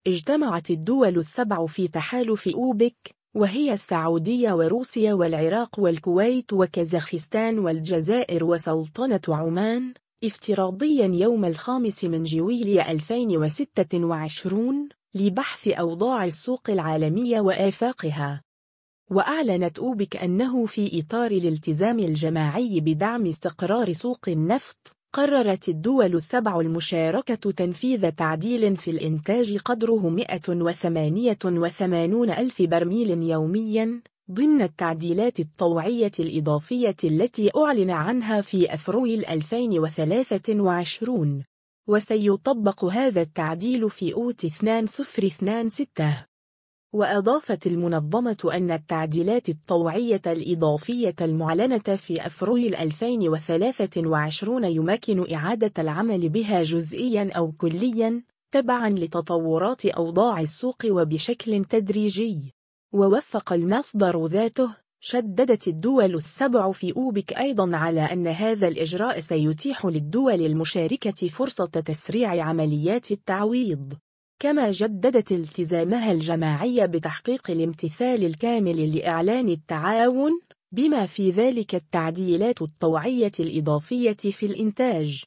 اجتمعت الدول السبع في تحالف أوبك، وهي السعودية وروسيا والعراق والكويت وكازاخستان والجزائر وسلطنة عمان، افتراضياً يوم 5 من جويلية 2026 لبحث أوضاع السوق العالمية وآفاقها. وأعلنت أوبك أنه في إطار الالتزام الجماعي بدعم استقرار سوق النفط، قررت الدول السبع المشاركة تنفيذ تعديل في الإنتاج قدره 188 ألف برميل يومياً، ضمن التعديلات الطوعية الإضافية التي أعلن عنها في أفريل 2023. وسيطبق هذا التعديل في أوت 2026. وأضافت المنظمة أن التعديلات الطوعية الإضافية المعلنة في أفريل 2023 يمكن إعادة العمل بها جزئياً أو كلياً، تبعاً لتطورات أوضاع السوق وبشكل تدريجي. ووفق المصدر ذاته، شددت الدول السبع في أوبك أيضاً على أن هذا الإجراء سيتيح للدول المشاركة فرصة تسريع عمليات التعويض، كما جددت التزامها الجماعي بتحقيق الامتثال الكامل لإعلان التعاون، بما في ذلك التعديلات الطوعية الإضافية في الإنتاج.